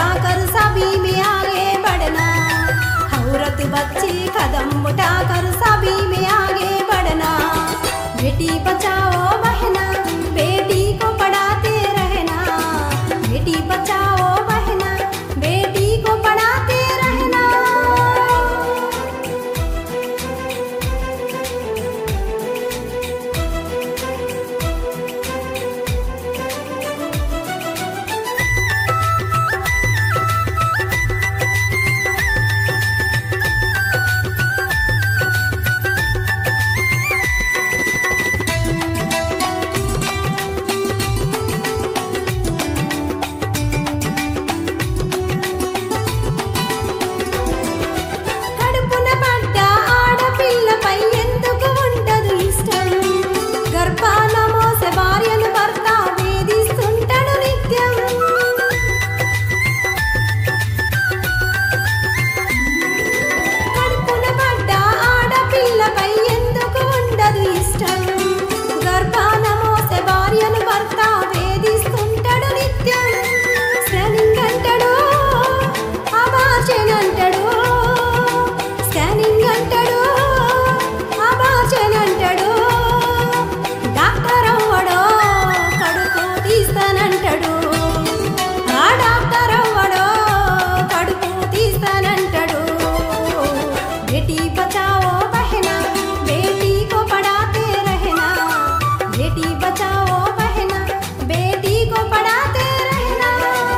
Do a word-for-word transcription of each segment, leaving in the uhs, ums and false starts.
उठाकर सभी में आगे बढ़ना, औरत बच्चे कदम उठाकर सभी में आगे बढ़ना। बेटी बचाओ बहना, बेटी को पढ़ाते रहना, बेटी बचाओ बहना, बेटी को पढ़ाते रहना। కడుపున పడ్డ ఆడపిల్లపై ఎందుకు ఉండదు ఇష్టం, గర్భాన మోసే భార్యను భర్త వేధిస్తుంటాడు నిత్యం। కడుపున పడ్డ ఆడపిల్లపై ఎందుకు ఉండదు ఇష్టం, గర్భాన మోసే భార్యను భర్త వేధిస్తుంటాడు నిత్యం। స్కానింగ్ అంటాడు, అబార్షన్ అంటాడు, స్కానింగ్ అంటాడు, అబార్షన్ అంటాడు, డాక్టర్ అవ్వడో కడుపు తీస్తానంటాడు, ఆ డాక్టర్ అవ్వడో కడుపు తీస్తానంటాడు। बेटी बचाओ बहना, बेटी को पढ़ाते रहना, बेटी बचाओ बहना, बेटी को पढ़ाते रहना।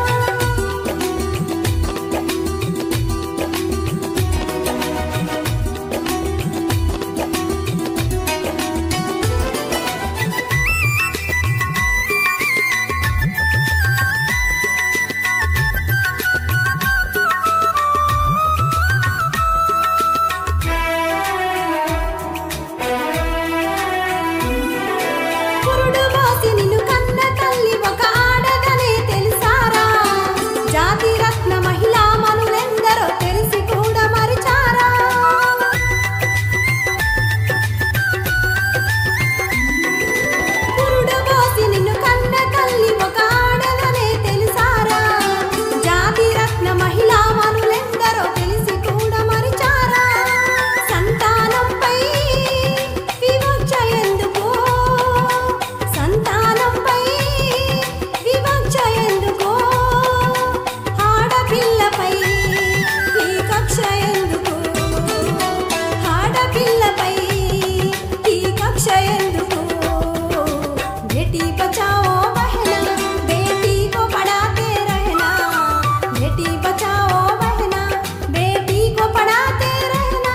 పురుడు పోసి నిన్ను కన్న తల్లి ఒక ఆడదనే తెలుసారా, జాతి రత్న మహిళా మనులెందరో తెలిసి కూడా మరిచారా। పురుడు పోసి నిన్ను కన్న తల్లి ఒక ఆడదనే తెలుసారా, జాతి రత్న మహిళా మనులెందరో తెలిసి కూడా మరిచారా। సంతానంపై వివక్ష ఎందుకు, సంతానంపై వివక్ష ఎందుకు, ఆడపిల్లపై ఈ కక్ష ఎందుకు, ఆడపిల్లపై ఈ కక్ష ఎందుకు। बेटी बचाओ बहना, बेटी को पढ़ाते रहना, बेटी बचाओ बहना, बेटी को पढ़ाते रहना।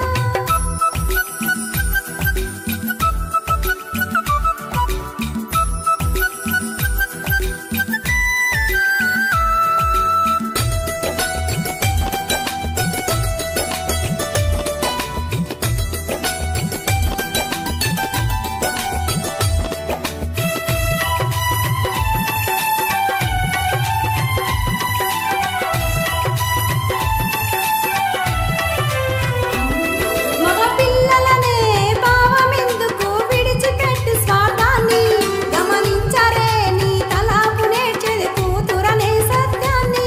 మగ పిల్లలనే భావమెందుకు విడిచిపెట్టు స్వార్థాన్ని, గమనించరే నీ తలాపు నేర్చేది కూతురనే సత్యాన్ని।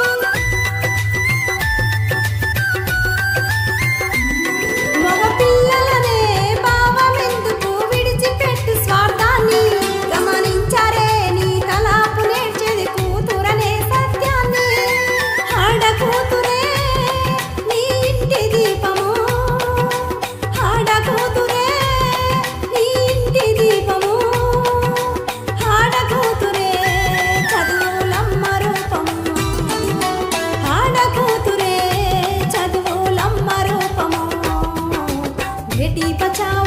మగ పిల్లలనే భావమెందుకు విడిచిపెట్టు స్వార్థాన్ని, గమనించరే నీ తలాపు నేర్చేది కూతురనే సత్యాన్ని। ఆడ కూతురే నీ ఇంటి దీపము, ఆడ కూతురే నీ ఇంటి దీపము, ఆడ కూతురే చదువులమ్మ రూపము, ఆడ కూతురే చదువులమ్మ రూపము। बेटी बचाओ